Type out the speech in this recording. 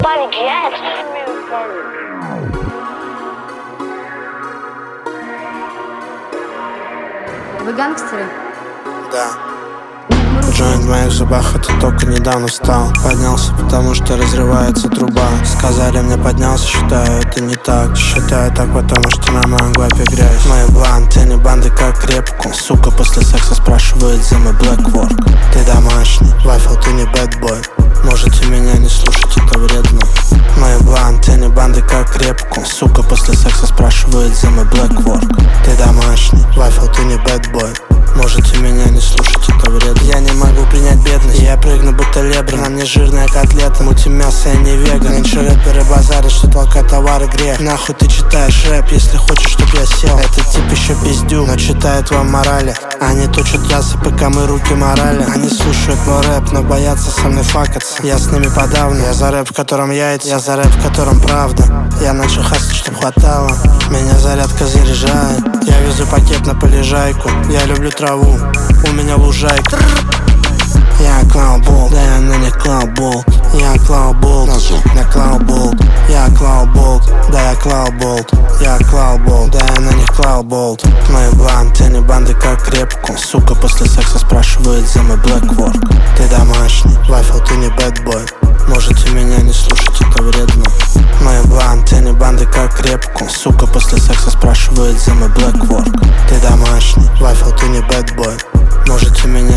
Вы гангстеры? Да. Джойнт в моих зубах, это только недавно встал. Поднялся, потому что разрывается труба. Сказали мне поднялся, считаю это не так. Считаю так, потому что на моем гвапе грязь. Мои бланты, не банды как репку. Сука после секса спрашивает за мой блэкворк. Ты домашний, вафел, ты не бэтбой. Можете меня не слушать, это вредно. Мои бланты, не банды как репку. Сука после секса спрашивает за мой блэкворк. Ты домашний, вафел, ты не бэтбой. Можете меня не слушать, это вредно. Я не могу принять бедность, я прыгну будто лебра. На мне жирная котлета, мутим мясо, я не веган. Меньше рэперы базарят, что толкать товары грех. Нахуй ты читаешь рэп, если хочешь, чтоб я сел. Этот тип еще пиздюк, но читает вам морали. Они точат ясы, пока мы руки морали. Они слушают мой рэп, но боятся со мной факаться. Я с ними подавно, я за рэп, в котором яйца. Я за рэп, в котором правда. Я начал хасать, чтоб хватало. Меня зарядка заряжает. Я везу пакет на полежайку. Я люблю траву, у меня лужайка. Я клаубол, да я на них клаубол. Я клаубол, на клаубол. Я клаубол, да я клаубол. Я клаубол, да я на них клаубол. Мои бланты, не банды как репку. Сука после секса спрашивает за мой блэкворк. Ты домашний, вафел, ты не бэтбой. Можете меня не слушать, это вредно. Мои бланты, не банды как репку. Сука после секса спрашивает за мой блэкворк. Ты домашний, вафел, ты не бэтбой. Можете меня